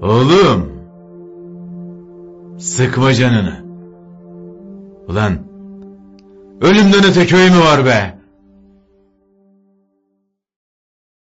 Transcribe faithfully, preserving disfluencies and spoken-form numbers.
Oğlum. Sıkma canını. Ulan ölümden öte köy mü var be?